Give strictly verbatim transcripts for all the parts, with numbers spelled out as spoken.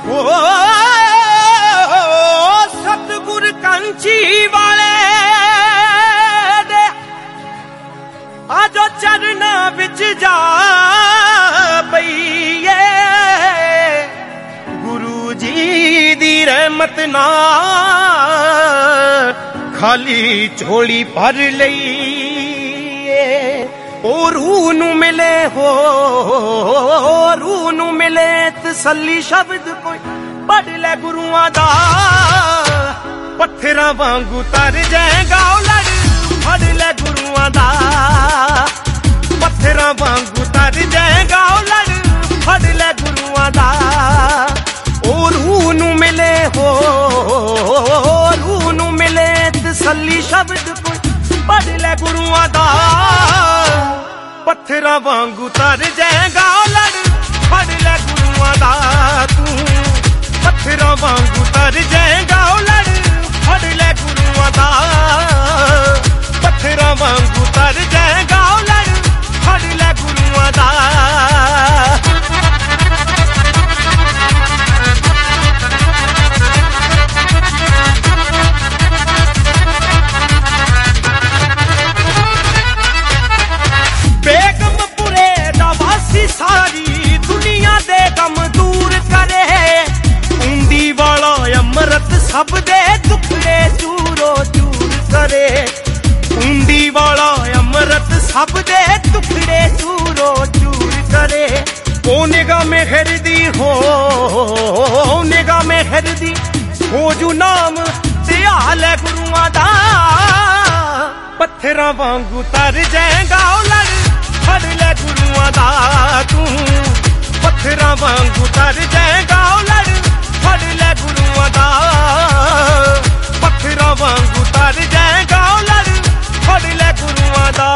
ओ सतगुर कंची वाले दे आजो चरना विच जा पईए गुरु जी दी रहमत नाल खाली झोली भर लईए ओ रूह नू मिले हो रूह नू मिले तसल्ली शब्द कोई पढ़ ले गुरुआं दा पत्थरां वांगू तर जाएगा लड़ पढ़ ले गुरुआं दा पत्थरां वांगू तर जाएगा लड़ पढ़ ले गुरुआं दा ओ रूह नू मिले हो रूह नू मिले तसल्ली शब्द कोई पढ़ ले गुरुआं दा पत्थरां वांगू तर जाएगा लड़ पढ़ ले गुरुआं दा तू पत्थरां वांगू तर जाएगा लड़ पढ़ ले गुरुआं दा पत्थरां वांगू तर जाएगा लड़ पढ़ ले गुरुआं दा सारी दुनिया दे गम दूर करे उंदी वाला अमृत सब दे दुखड़े चूरो चूर करे उंदी वाला अमृत सब दे दुखड़े चूरो चूर करे ओ निगाह में हरदी हो निगाह में हरदी हो जू नाम दयाल है गुरुआं दा पत्थरां वांगू तर जाएगा लड़ पढ़ ले गुरुआं दा तू पत्थरां वांगू तर जाएगा लड़ पढ़ ले गुरुआं दा पत्थरां वांगू तर जाएगा लड़ पढ़ ले गुरुआं दा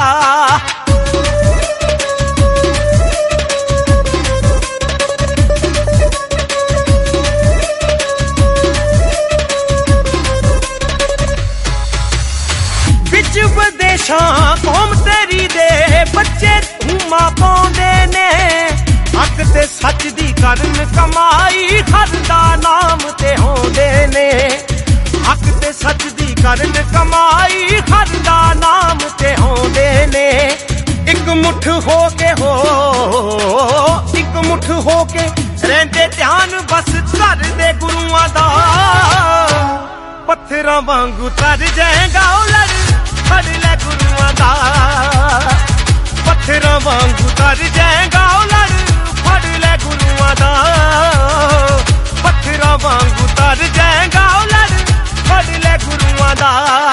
विच विदेशां कौम तेरी दे बच्चे धूमा पाउंदे ने हक ते सच दी करन कमाई हर दा नाम ते होंदे ने हक ते सच दी करन कमाई हर दा नाम ते होंदे ने एक मुठ हो के हो एक मुठ हो के रहंदे ध्यान बस कर दे गुरुआं दा पत्थरां वांगू तर जाएगा लड़ पढ़ ले गुरुआं दा पत्थरां वांगू तर जाएगा लड़ पढ़ ले गुरुआं दा पत्थरां वांगू तर जाएगा लड़ पढ़ ले गुरुआं दा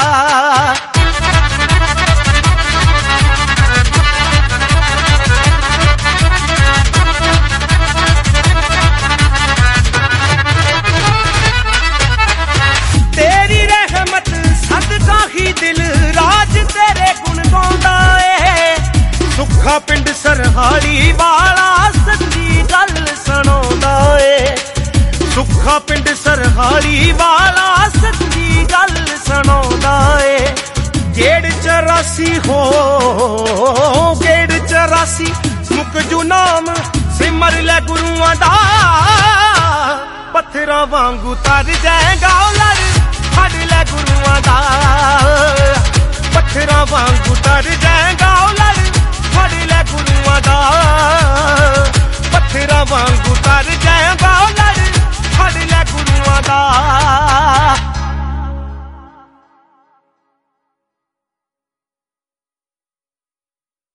तेरी रहमत सदका ही दिल राज तेरे गुण गाउंदा ए सुखा पिंड सरहाली वाला सच्ची गल सुणाउंदा ए सुखा पिंड सरहाली वाला सच्ची गल सुणाउंदा ए गेड़ चौरासी हो गेड़ चौरासी मुक जू नाम सिमर ले गुरुआं दा पत्थरां वांगू तर जाएगा लड़ पढ़ ले गुरुआं दा पत्थरां वांगू तर जाएगा लड़ पढ़ ले गुरुआं दा